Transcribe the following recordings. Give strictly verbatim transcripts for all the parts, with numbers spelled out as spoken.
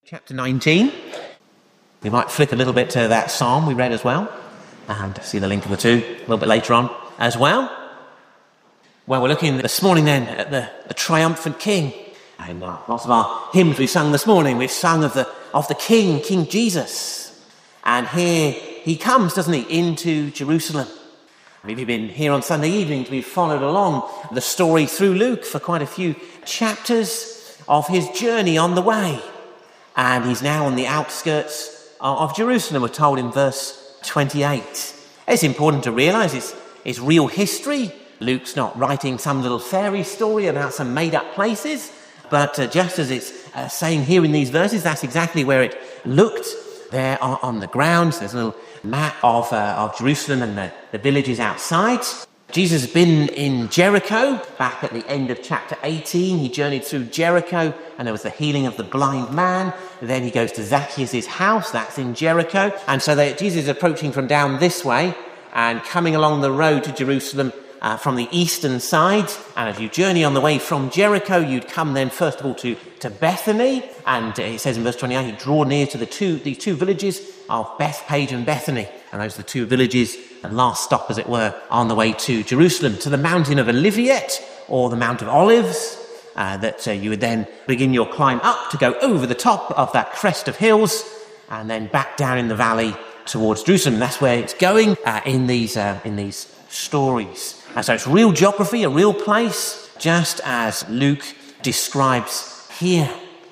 chapter nineteen. We might flip a little bit to that psalm we read as well, and see the link of the two a little bit later on as well. Well, we're looking this morning then at the, the triumphant King. And uh, lots of our hymns we've sung this morning, we've sung of the of the King, King Jesus. And here he comes, doesn't he, into Jerusalem. We've been here on Sunday evenings, we've followed along the story through Luke for quite a few chapters of his journey on the way. And he's now on the outskirts of Jerusalem, we're told in verse twenty-eight. It's important to realise it's, it's real history. Luke's not writing some little fairy story about some made-up places, but uh, just as it's uh, saying here in these verses, that's exactly where it looked there on, on the ground. There's a little map of, uh, of Jerusalem and the, the villages outside. Jesus has been in Jericho back at the end of chapter eighteen. He journeyed through Jericho and there was the healing of the blind man. Then he goes to Zacchaeus' house, that's in Jericho. And so they, Jesus is approaching from down this way and coming along the road to Jerusalem Uh, from the eastern side. And as you journey on the way from Jericho, you'd come then first of all to, to Bethany. And uh, it says in verse twenty-eight, you draw near to the two, these two villages of Bethpage and Bethany. And those are the two villages, the last stop, as it were, on the way to Jerusalem, to the mountain of Olivet, or the Mount of Olives, uh, that uh, you would then begin your climb up to go over the top of that crest of hills, and then back down in the valley towards Jerusalem. That's where it's going uh, in these uh, in these stories. And so it's real geography, a real place, just as Luke describes here.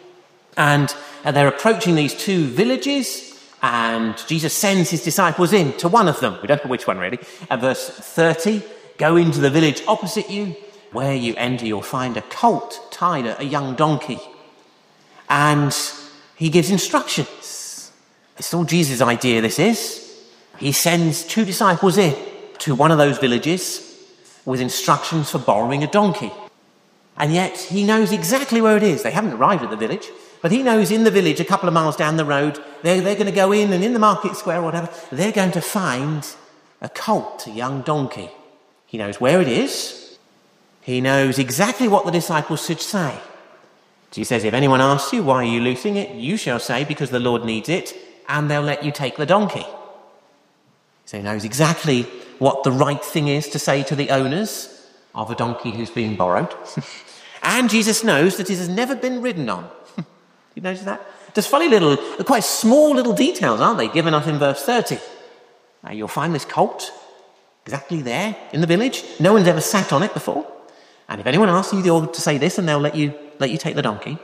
And uh, they're approaching these two villages, and Jesus sends his disciples in to one of them. We don't know which one really. At verse thirty, go into the village opposite you. Where you enter, you'll find a colt tied, a young donkey. And he gives instructions. It's all Jesus' idea, this is. He sends two disciples in to one of those villages with instructions for borrowing a donkey. And yet he knows exactly where it is. They haven't arrived at the village, but he knows in the village a couple of miles down the road, they're, they're going to go in, and in the market square or whatever, they're going to find a colt, a young donkey. He knows where it is. He knows exactly what the disciples should say. Jesus says, if anyone asks you, why are you loosing it? You shall say, because the Lord needs it, and they'll let you take the donkey. So he knows exactly what the right thing is to say to the owners of a donkey who's being borrowed. And Jesus knows that it has never been ridden on. You notice that? There's funny little, quite small little details, aren't they, given us in verse thirty. Now you'll find this colt exactly there in the village. No one's ever sat on it before. And if anyone asks you, you're to say this, and they'll let you, let you take the donkey.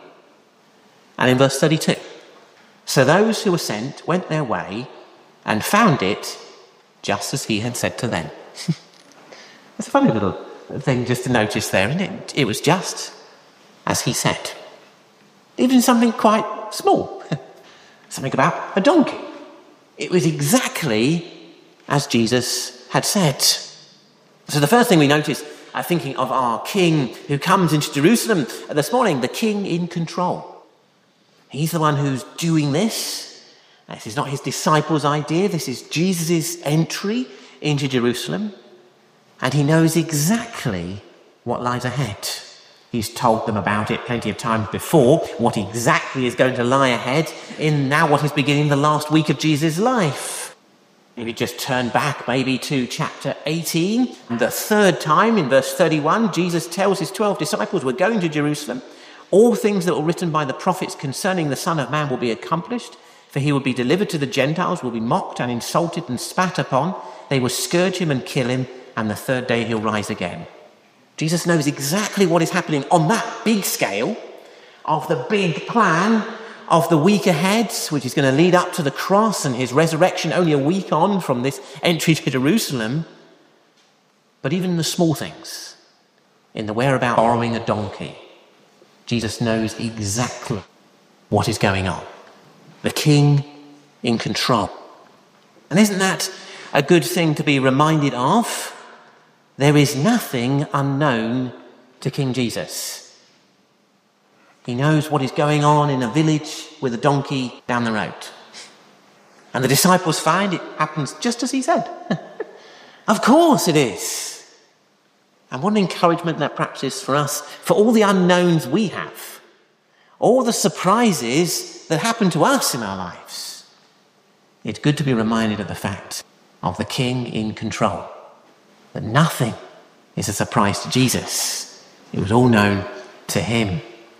And in verse thirty-two, so those who were sent went their way and found it just as he had said to them. It's a funny little thing just to notice there, isn't it? It was just as he said. Even something quite small. Something about a donkey. It was exactly as Jesus had said. So the first thing we notice, uh, thinking of our King who comes into Jerusalem this morning, the King in control. He's the one who's doing this. This is not his disciples' idea. This is Jesus' entry into Jerusalem. And he knows exactly what lies ahead. He's told them about it plenty of times before, what exactly is going to lie ahead in now what is beginning the last week of Jesus' life. If you just turn back maybe to chapter eighteen, the third time in verse thirty-one, Jesus tells his twelve disciples, we're going to Jerusalem. All things that were written by the prophets concerning the Son of Man will be accomplished. For he will be delivered to the Gentiles, will be mocked and insulted and spat upon. They will scourge him and kill him, and the third day he'll rise again. Jesus knows exactly what is happening on that big scale of the big plan of the week ahead, which is going to lead up to the cross and his resurrection only a week on from this entry to Jerusalem. But even the small things, in the whereabout borrowing a donkey, Jesus knows exactly what is going on. The King in control. And isn't that a good thing to be reminded of? There is nothing unknown to King Jesus. He knows what is going on in a village with a donkey down the road. And the disciples find it happens just as he said. Of course it is. And what an encouragement that perhaps is for us, for all the unknowns we have, all the surprises that happen to us in our lives, it's good to be reminded of the fact of the King in control, that nothing is a surprise to Jesus. It was all known to him.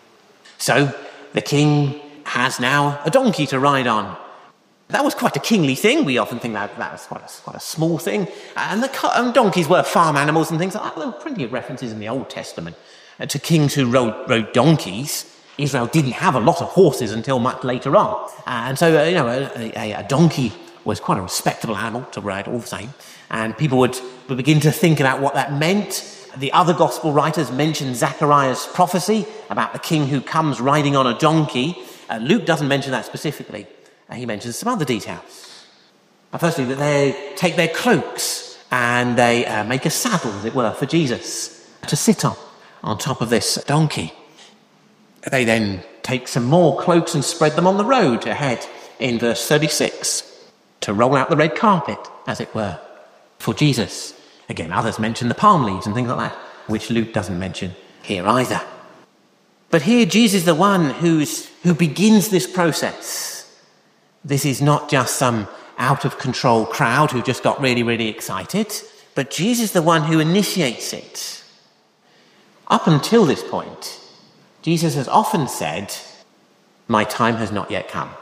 So the king has now a donkey to ride on. That was quite a kingly thing. We often think that that was quite a, quite a small thing. And the and donkeys were farm animals and things like that. There were plenty of references in the Old Testament to kings who rode, rode donkeys. Israel didn't have a lot of horses until much later on. And so, uh, you know, a, a, a donkey was quite a respectable animal to ride all the same. And people would, would begin to think about what that meant. The other gospel writers mention Zechariah's prophecy about the king who comes riding on a donkey. Uh, Luke doesn't mention that specifically. Uh, he mentions some other details. Uh, firstly, that they take their cloaks and they uh, make a saddle, as it were, for Jesus to sit on, on top of this donkey. They then take some more cloaks and spread them on the road ahead in verse thirty-six to roll out the red carpet, as it were, for Jesus. Again, others mention the palm leaves and things like that, which Luke doesn't mention here either. But here, Jesus is the one who's, who begins this process. This is not just some out-of-control crowd who just got really, really excited, but Jesus is the one who initiates it. Up until this point, Jesus has often said, "My time has not yet come."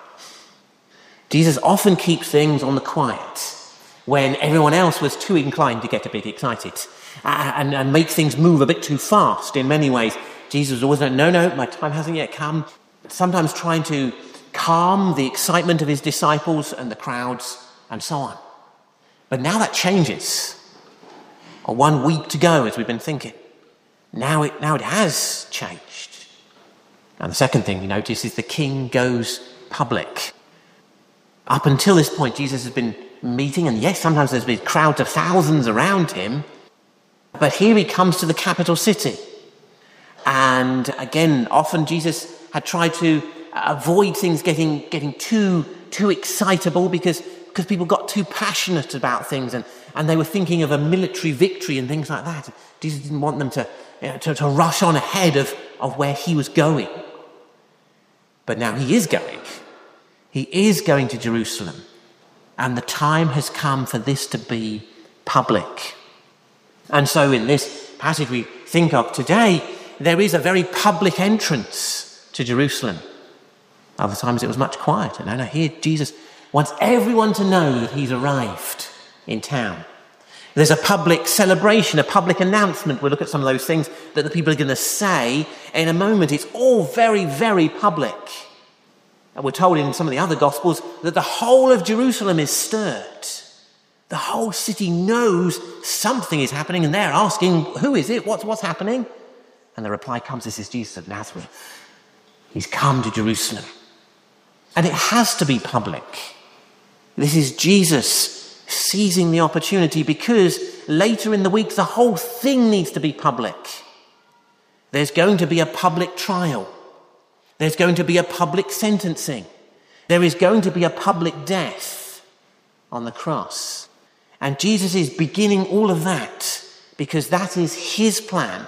Jesus often keeps things on the quiet when everyone else was too inclined to get a bit excited uh, and, and make things move a bit too fast in many ways. Jesus was always like, no, no, my time hasn't yet come. Sometimes trying to calm the excitement of his disciples and the crowds and so on. But now that changes. Or one week to go, as we've been thinking. Now it, now it has changed. And the second thing we notice is the king goes public. Up until this point, Jesus has been meeting, and yes, sometimes there's been crowds of thousands around him, but here he comes to the capital city. And again, often Jesus had tried to avoid things getting getting too too excitable because, because people got too passionate about things, and, and they were thinking of a military victory and things like that. Jesus didn't want them to, you know, to, to rush on ahead of, of where he was going. But now he is going. He is going to Jerusalem. And the time has come for this to be public. And so in this passage we think of today, there is a very public entrance to Jerusalem. Other times it was much quieter. No, no, here Jesus wants everyone to know that he's arrived in town. There's a public celebration, a public announcement. We'll look at some of those things that the people are going to say in a moment. It's all very, very public. And we're told in some of the other Gospels that the whole of Jerusalem is stirred. The whole city knows something is happening, and they're asking, who is it? What's, what's happening? And the reply comes, this is Jesus of Nazareth. He's come to Jerusalem. And it has to be public. This is Jesus seizing the opportunity because later in the week, the whole thing needs to be public. There's going to be a public trial. There's going to be a public sentencing. There is going to be a public death on the cross. And Jesus is beginning all of that because that is his plan.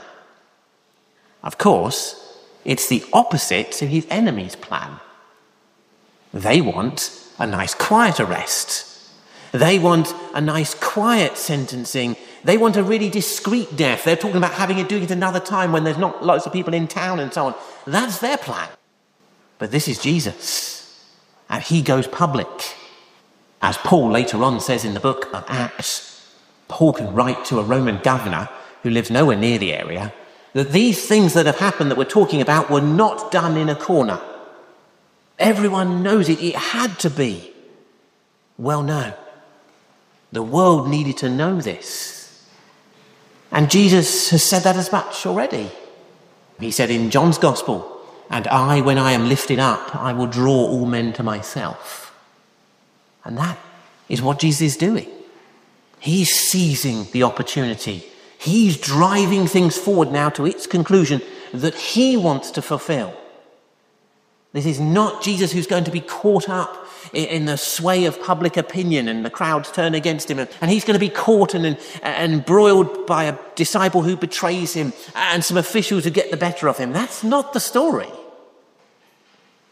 Of course, it's the opposite to his enemies' plan. They want a nice quiet arrest. They want a nice quiet sentencing. They want a really discreet death. They're talking about having it, doing it another time when there's not lots of people in town and so on. That's their plan. But this is Jesus, and he goes public. As Paul later on says in the book of Acts, Paul can write to a Roman governor who lives nowhere near the area, that these things that have happened that we're talking about were not done in a corner. Everyone knows it. It had to be well known. The world needed to know this. And Jesus has said that as much already. He said in John's Gospel, "And I, when I am lifted up, I will draw all men to myself." And that is what Jesus is doing. He's seizing the opportunity. He's driving things forward now to its conclusion that he wants to fulfill. This is not Jesus who's going to be caught up in the sway of public opinion and the crowds turn against him, and he's going to be caught and, and embroiled by a disciple who betrays him and some officials who get the better of him. That's not the story.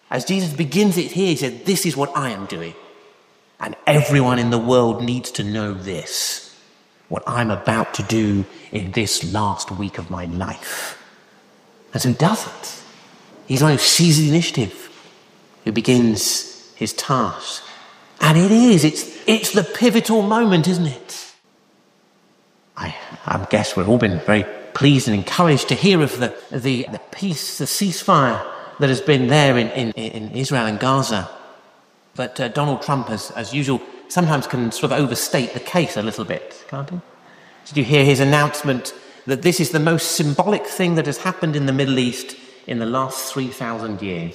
As Jesus begins it here, he said, this is what I am doing. And everyone in the world needs to know this, what I'm about to do in this last week of my life. And so he does it. He's the one who seizes the initiative, who begins his task. And it is, it's, it's the pivotal moment, isn't it? I, I guess we've all been very pleased and encouraged to hear of the, the, the peace, the ceasefire that has been there in, in, in Israel and Gaza. But uh, Donald Trump, as, as usual, sometimes can sort of overstate the case a little bit, can't he? Did you hear his announcement that this is the most symbolic thing that has happened in the Middle East in the last three thousand years?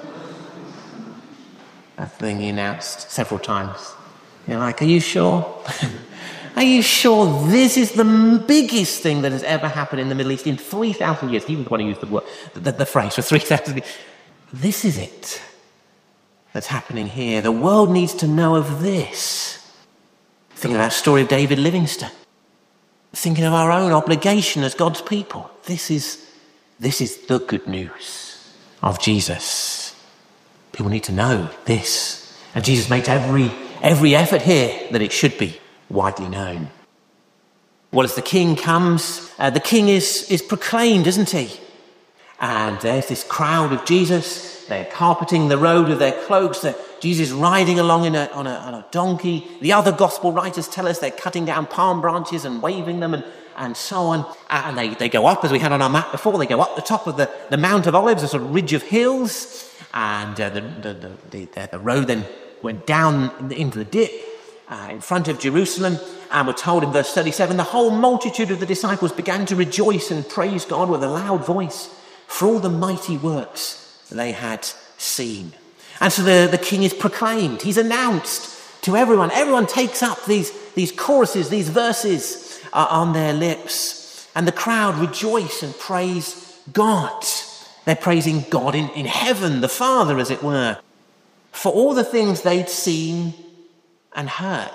That thing he announced several times. You're like, are you sure? Are you sure this is the biggest thing that has ever happened in the Middle East in three thousand years? He was the one who used the, word, the, the phrase for three thousand years. This is it that's happening here. The world needs to know of this. Thinking about the story of David Livingstone. Thinking of our own obligation as God's people. This is, this is the good news of Jesus. People need to know this. And Jesus makes every, every effort here that it should be widely known. Well, as the king comes, uh, the king is, is proclaimed, isn't he? And there's this crowd of Jesus. They're carpeting the road with their cloaks. They're, Jesus riding along in a, on, a, on a donkey. The other gospel writers tell us they're cutting down palm branches and waving them and, and so on. And they, they go up, as we had on our map before, they go up the top of the, the Mount of Olives, a sort of ridge of hills. And uh, the, the, the, the, the road then went down into the dip uh, in front of Jerusalem. And we're told in verse thirty-seven, the whole multitude of the disciples began to rejoice and praise God with a loud voice for all the mighty works they had seen. And so the, the king is proclaimed. He's announced to everyone. Everyone takes up these, these choruses, these verses uh, on their lips. And the crowd rejoice and praise God. They're praising God in, in heaven, the Father, as it were, for all the things they'd seen and heard.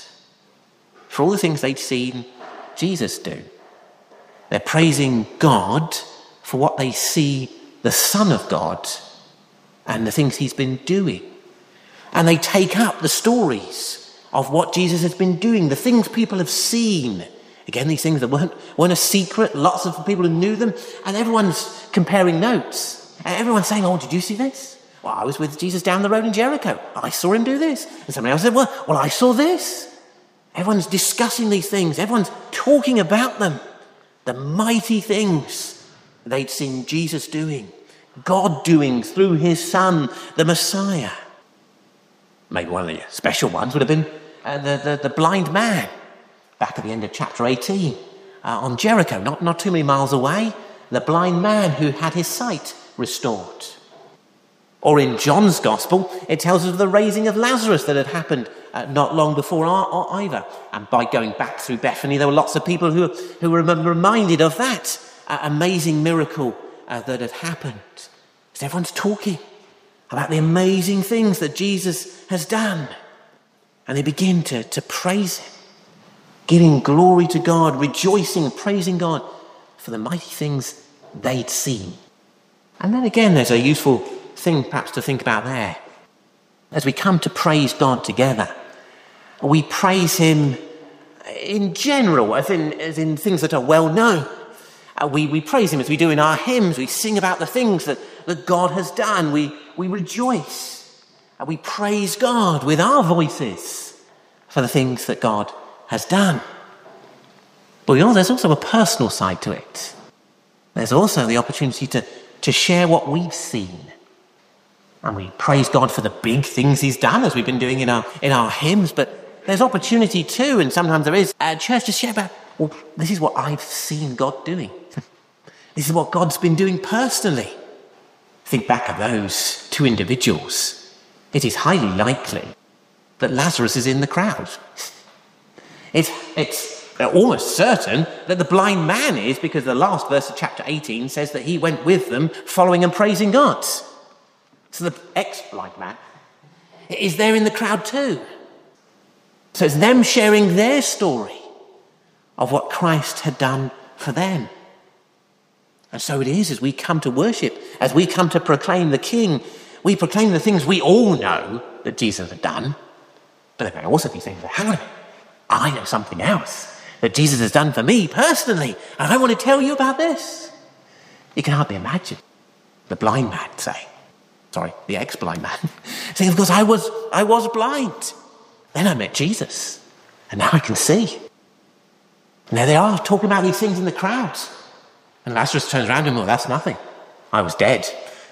For all the things they'd seen Jesus do. They're praising God for what they see the Son of God and the things he's been doing. And they take up the stories of what Jesus has been doing, the things people have seen. Again, these things that weren't, weren't a secret, lots of people who knew them, and everyone's comparing notes. And everyone's saying, oh, did you see this? Well, I was with Jesus down the road in Jericho. I saw him do this. And somebody else said, well, well, I saw this. Everyone's discussing these things. Everyone's talking about them. The mighty things they'd seen Jesus doing. God doing through his Son, the Messiah. Maybe one of the special ones would have been uh, the, the, the blind man back at the end of chapter eighteen uh, on Jericho, not, not too many miles away. The blind man who had his sight restored. Or in John's Gospel, it tells us of the raising of Lazarus that had happened uh, not long before either. And by going back through Bethany, there were lots of people who, who were reminded of that uh, amazing miracle uh, that had happened. So everyone's talking about the amazing things that Jesus has done. And they begin to, to praise him, giving glory to God, rejoicing and praising God for the mighty things they'd seen. And then again, there's a useful thing perhaps to think about there. As we come to praise God together, we praise him in general, as in, as in things that are well known. Uh, we, we praise him as we do in our hymns. We sing about the things that, that God has done. We, we rejoice. And we praise God with our voices for the things that God has done. But you know, there's also a personal side to it. There's also the opportunity to, to share what we've seen. And we praise God for the big things he's done, as we've been doing in our, in our hymns. But there's opportunity too, and sometimes there is, at church to share about, well, this is what I've seen God doing. This is what God's been doing personally. Think back of those two individuals. It is highly likely that Lazarus is in the crowd. It's, it's almost certain that the blind man is, because the last verse of chapter eighteen says that he went with them following and praising God. So the ex-blind man is there in the crowd too. So it's them sharing their story of what Christ had done for them. And so it is as we come to worship, as we come to proclaim the King, We proclaim the things we all know that Jesus had done, but there may also be things that, hang on a minute, I know something else that Jesus has done for me personally, and I want to tell you about this. You can hardly imagine the blind man saying, sorry, the ex-blind man, saying, of course, I was, I was blind. Then I met Jesus, and now I can see. And there they are, talking about these things in the crowds. And Lazarus turns around and, well, that's nothing. I was dead.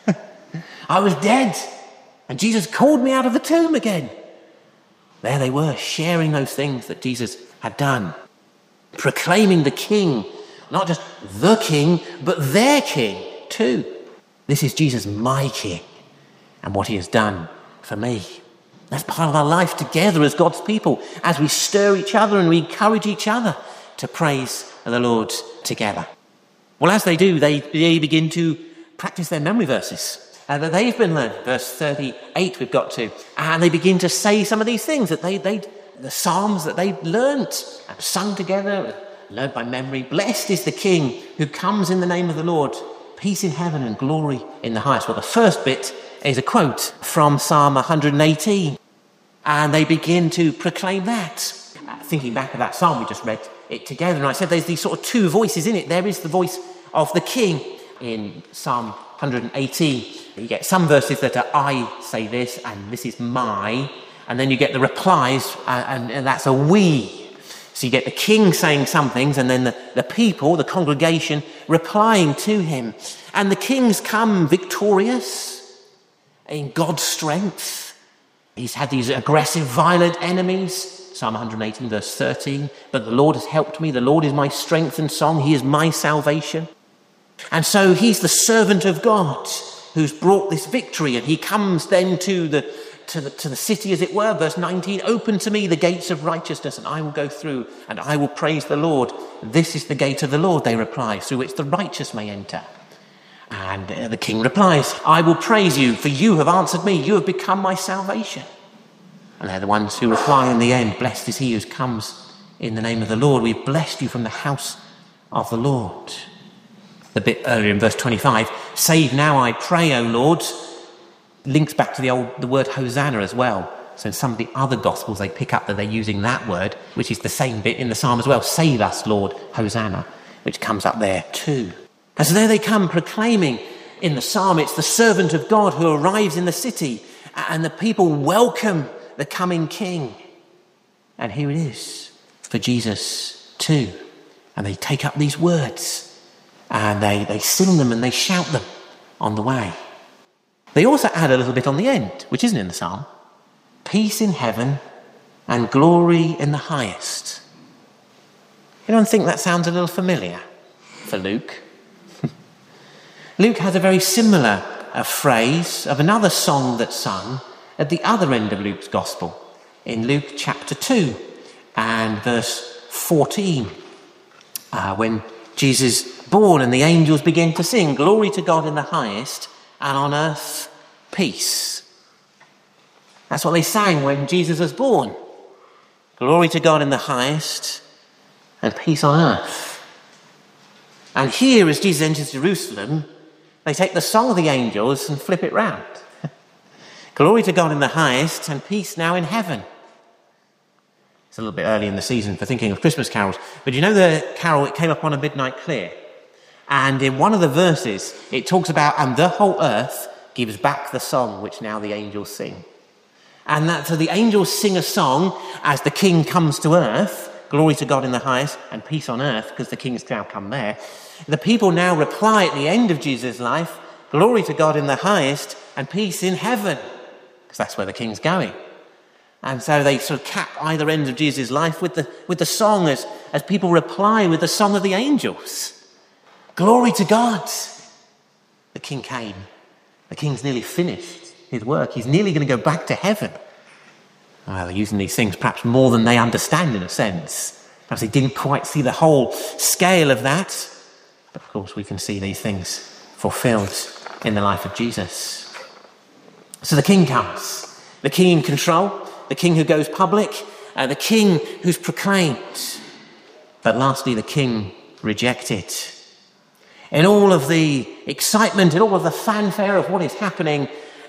I was dead. And Jesus called me out of the tomb again. There they were, sharing those things that Jesus had done. Proclaiming the King, not just the King, but their King too. This is Jesus, my King, and what he has done for me. That's part of our life together as God's people, as we stir each other and we encourage each other to praise the Lord together. Well, as they do, they, they begin to practice their memory verses uh, that they've been learning. Verse thirty-eight we've got to. And they begin to say some of these things that they, they the psalms that they learnt and sung together, learned by memory. Blessed is the King who comes in the name of the Lord. Peace in heaven and glory in the highest. Well, the first bit is a quote from Psalm one hundred eighteen. And they begin to proclaim that. Uh, thinking back of that psalm, we just read it together. And I said there's these sort of two voices in it. There is the voice of the King in Psalm one hundred eighteen. You get some verses that are I say this and this is my. And then you get the replies uh, and, and that's a we. So you get the King saying some things and then the, the people, the congregation, replying to him. And the King's come victorious in God's strength. He's had these aggressive, violent enemies. Psalm one hundred eighteen, verse thirteen. But the Lord has helped me. The Lord is my strength and song. He is my salvation. And so he's the servant of God who's brought this victory. And he comes then to the, to the, to the city, as it were. Verse nineteen, open to me the gates of righteousness, and I will go through, and I will praise the Lord. This is the gate of the Lord, they reply, through which the righteous may enter. And uh, the King replies, I will praise you, for you have answered me. You have become my salvation. And they're the ones who reply in the end, blessed is he who comes in the name of the Lord. We've blessed you from the house of the Lord. The bit earlier in verse twenty-five, save now, I pray, O Lord, links back to the old the word Hosanna as well. So in some of the other Gospels, they pick up that they're using that word, which is the same bit in the Psalm as well. Save us, Lord, Hosanna, which comes up there too. And so there they come proclaiming in the Psalm, it's the servant of God who arrives in the city, and the people welcome the coming King. And here it is for Jesus too. And they take up these words and they, they sing them and they shout them on the way. They also add a little bit on the end, which isn't in the Psalm. Peace in heaven and glory in the highest. Anyone think that sounds a little familiar for Luke? Luke has a very similar uh, phrase of another song that's sung at the other end of Luke's Gospel, in Luke chapter two and verse fourteen, uh, when Jesus is born and the angels begin to sing, glory to God in the highest, and on earth peace. That's what they sang when Jesus was born. Glory to God in the highest, and peace on earth. And here, as Jesus enters Jerusalem, they take the song of the angels and flip it round. Glory to God in the highest, and peace now in heaven. It's a little bit early in the season for thinking of Christmas carols, but you know the carol, It Came Upon a Midnight Clear? And in one of the verses, it talks about, and the whole earth gives back the song which now the angels sing. And that, so the angels sing a song as the King comes to earth, glory to God in the highest, and peace on earth, because the King's now come there. The people now reply at the end of Jesus' life, glory to God in the highest, and peace in heaven, because that's where the King's going. And so they sort of cap either end of Jesus' life with the, with the song as, as people reply with the song of the angels. Glory to God. The King came. The King's nearly finished his work. He's nearly going to go back to heaven. Well, they're using these things perhaps more than they understand in a sense. Perhaps they didn't quite see the whole scale of that. But of course we can see these things fulfilled in the life of Jesus. So the King comes. The King in control. The King who goes public. Uh, the King who's proclaimed. But lastly, the King rejected. In all of the excitement and all of the fanfare of what is happening,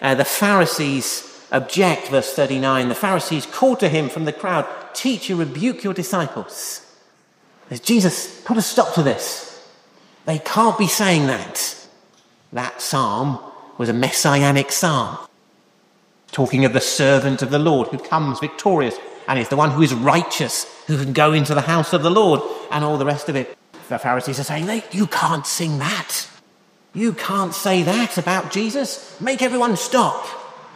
uh, the Pharisees object, verse thirty-nine. The Pharisees called to him from the crowd, "Teacher, rebuke your disciples." As Jesus, put a stop to this. They can't be saying that. That psalm was a messianic psalm, talking of the servant of the Lord who comes victorious and is the one who is righteous, who can go into the house of the Lord, and all the rest of it. The Pharisees are saying, you can't sing that. You can't say that about Jesus. Make everyone stop.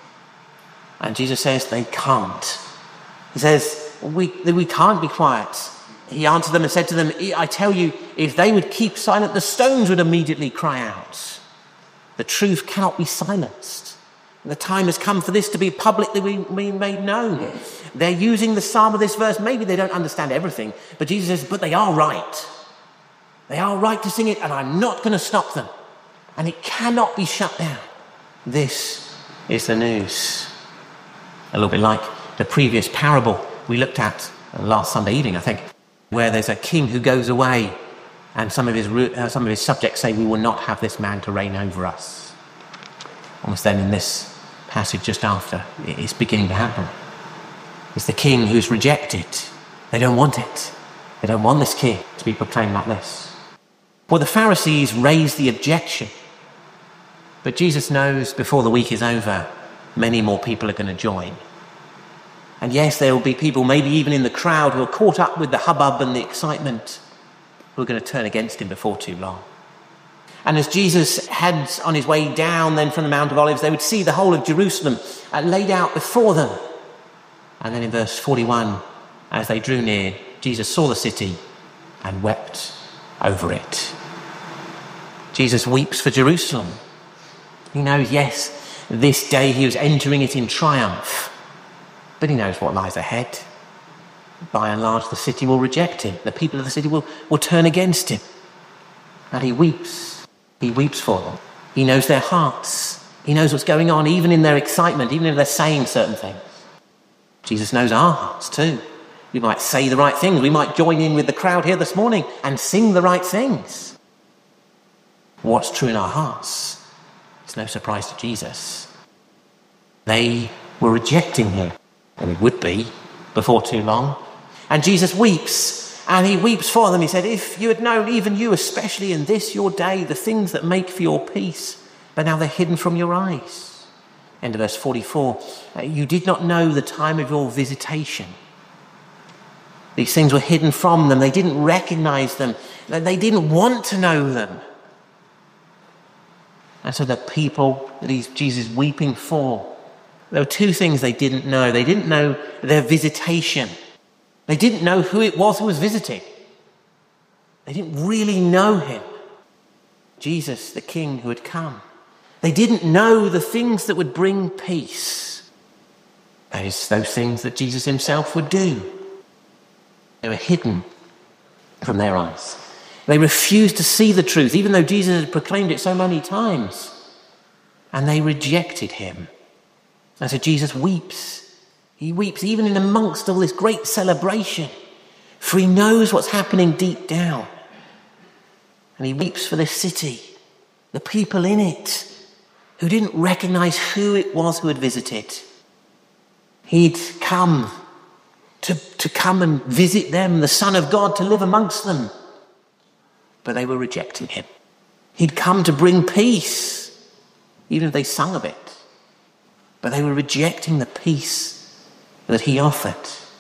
And Jesus says they can't. He says, we, we can't be quiet. He answered them and said to them, I tell you, if they would keep silent, the stones would immediately cry out. The truth cannot be silenced. The time has come for this to be publicly made known. They're using the psalm of this verse. Maybe they don't understand everything, but Jesus says, but they are right. They are right to sing it, and I'm not going to stop them. And it cannot be shut down. This is the news. A little bit like the previous parable we looked at last Sunday evening, I think, where there's a king who goes away and some of his uh, some of his subjects say, we will not have this man to reign over us. Almost then in this passage just after, it's beginning to happen. It's the king who's rejected. They don't want it. They don't want this king to be proclaimed like this. Well, the Pharisees raise the objection, but Jesus knows before the week is over, many more people are going to join. And yes, there will be people, maybe even in the crowd, who are caught up with the hubbub and the excitement, who are going to turn against him before too long. And as Jesus heads on his way down then from the Mount of Olives, they would see the whole of Jerusalem uh, laid out before them. And then in verse forty-one, as they drew near, Jesus saw the city and wept over it. Jesus weeps for Jerusalem. He knows, yes, this day he was entering it in triumph, but he knows what lies ahead. By and large, the city will reject him. The people of the city will, will turn against him. And he weeps. He weeps for them. He knows their hearts. He knows what's going on, even in their excitement, even if they're saying certain things. Jesus knows our hearts too. We might say the right things. We might join in with the crowd here this morning and sing the right things. What's true in our hearts? It's no surprise to Jesus. They were rejecting him, and it would be before too long. And Jesus weeps, and he weeps for them. He said, if you had known, even you, especially in this your day, the things that make for your peace, but now they're hidden from your eyes. End of verse forty-four. You did not know the time of your visitation. These things were hidden from them. They didn't recognize them. They didn't want to know them. And so the people that he's, Jesus is weeping for, there were two things they didn't know. They didn't know their visitation. They didn't know who it was who was visiting. They didn't really know him. Jesus, the King who had come. They didn't know the things that would bring peace. That is, those things that Jesus himself would do. They were hidden from their eyes. They refused to see the truth, even though Jesus had proclaimed it so many times. And they rejected him. And so Jesus weeps. He weeps even in amongst all this great celebration, for he knows what's happening deep down. And he weeps for this city, the people in it, who didn't recognize who it was who had visited. He'd come to, to come and visit them, the Son of God, to live amongst them. But they were rejecting him. He'd come to bring peace, even if they sung of it. But they were rejecting the peace that he offered.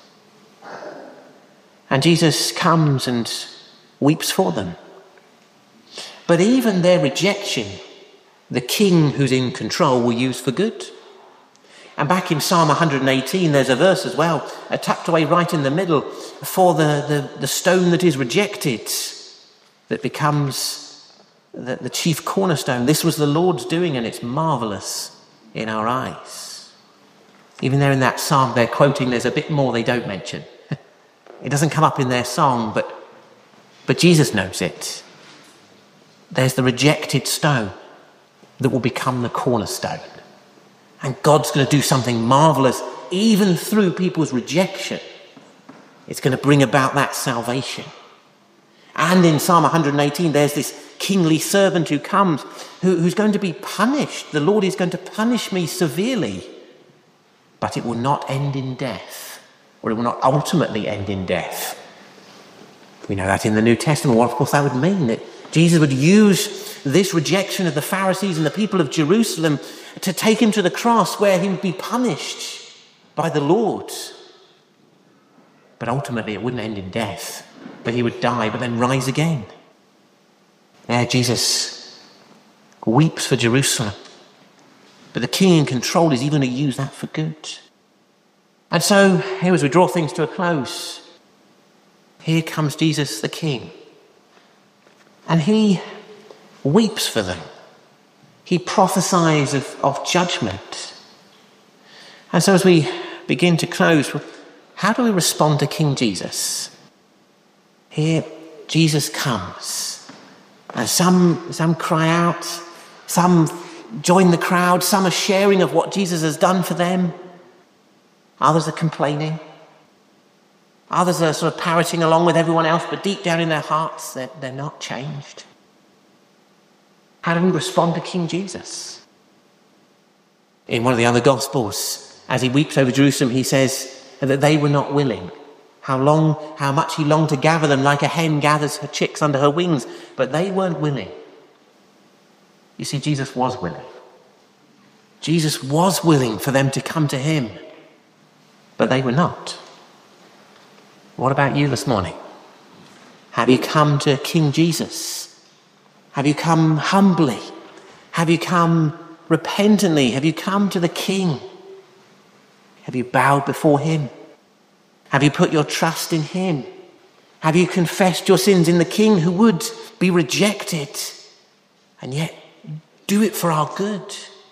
And Jesus comes and weeps for them. But even their rejection, the King who's in control will use for good. And back in Psalm one eighteen, there's a verse as well, uh, tucked away right in the middle, for the, the, the stone that is rejected, that becomes the, the chief cornerstone. This was the Lord's doing, and it's marvellous in our eyes. Even there in that psalm they're quoting, there's a bit more they don't mention. It doesn't come up in their song, but, but Jesus knows it. There's the rejected stone that will become the cornerstone. And God's going to do something marvellous, even through people's rejection. It's going to bring about that salvation. And in Psalm one eighteen, there's this kingly servant who comes, who, who's going to be punished. The Lord is going to punish me severely, but it will not end in death, or it will not ultimately end in death. We know that in the New Testament. What, of course, that would mean that Jesus would use this rejection of the Pharisees and the people of Jerusalem to take him to the cross, where he would be punished by the Lord. But ultimately it wouldn't end in death, but he would die, but then rise again. There Jesus weeps for Jerusalem, but the king in control is even going to use that for good. And so here, as we draw things to a close, here comes Jesus the King, and he weeps for them. He prophesies of, of judgment. And so as we begin to close, how do we respond to King Jesus? Here, Jesus comes, and some, some cry out, some join the crowd, some are sharing of what Jesus has done for them, others are complaining, others are sort of parroting along with everyone else, but deep down in their hearts, they're, they're not changed. How do we respond to King Jesus? In one of the other Gospels, as he weeps over Jerusalem, he says that they were not willing. How long, how much he longed to gather them like a hen gathers her chicks under her wings, but they weren't willing. You see, Jesus was willing. Jesus was willing for them to come to him, but they were not. What about you this morning? Have you come to King Jesus? Have you come humbly? Have you come repentantly? Have you come to the King? Have you bowed before him? Have you put your trust in him? Have you confessed your sins in the King who would be rejected and yet do it for our good?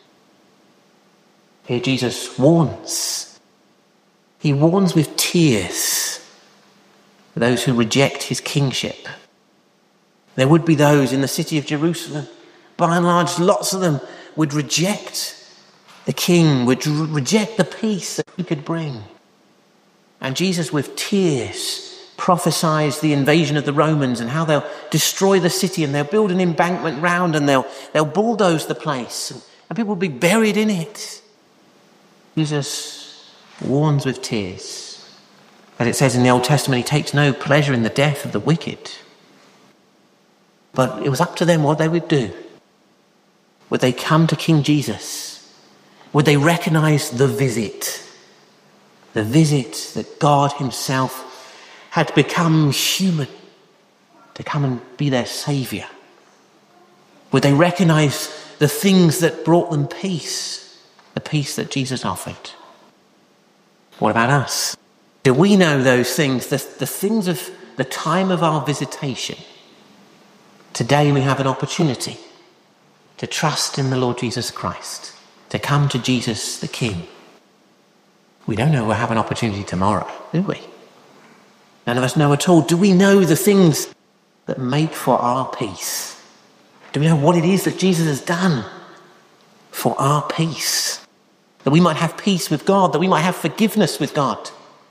Here Jesus warns. He warns with tears for those who reject his kingship. There would be those in the city of Jerusalem, by and large, lots of them would reject the king, would re- reject the peace that he could bring. And Jesus, with tears, prophesies the invasion of the Romans and how they'll destroy the city, and they'll build an embankment round, and they'll, they'll bulldoze the place, and, and people will be buried in it. Jesus warns with tears. As it says in the Old Testament, he takes no pleasure in the death of the wicked. But it was up to them what they would do. Would they come to King Jesus? Would they recognize the visit? The visit that God himself had become human to come and be their saviour? Would they recognize the things that brought them peace? The peace that Jesus offered? What about us? Do we know those things, the, the things of the time of our visitation? Today we have an opportunity to trust in the Lord Jesus Christ, to come to Jesus the King. We don't know we'll have an opportunity tomorrow, do we? None of us know at all. Do we know the things that make for our peace? Do we know what it is that Jesus has done for our peace? That we might have peace with God, that we might have forgiveness with God.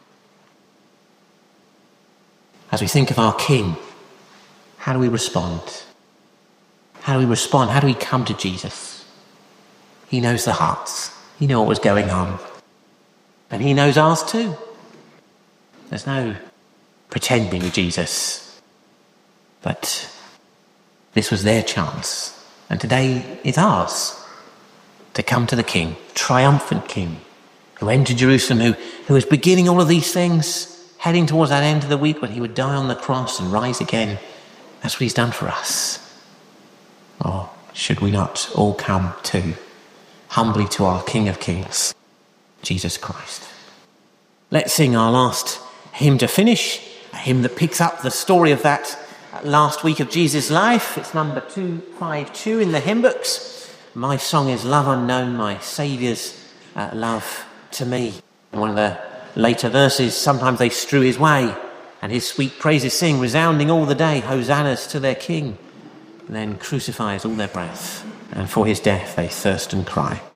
As we think of our King, how do we respond? How do we respond? How do we come to Jesus? He knows the hearts. He knew what was going on. And he knows ours too. There's no pretending with Jesus. But this was their chance. And today is ours to come to the King, triumphant King, who entered Jerusalem, who, who was beginning all of these things, heading towards that end of the week when he would die on the cross and rise again. That's what he's done for us. Oh, should we not all come too, humbly to our King of Kings, Jesus Christ? Let's sing our last hymn to finish, a hymn that picks up the story of that last week of Jesus' life. It's number two fifty-two in the hymn books. My song is Love Unknown, my Saviour's uh, love to me. And one of the later verses, sometimes they strew his way, and his sweet praises sing, resounding all the day, hosannas to their King. Then crucifies all their breath, and for his death they thirst and cry.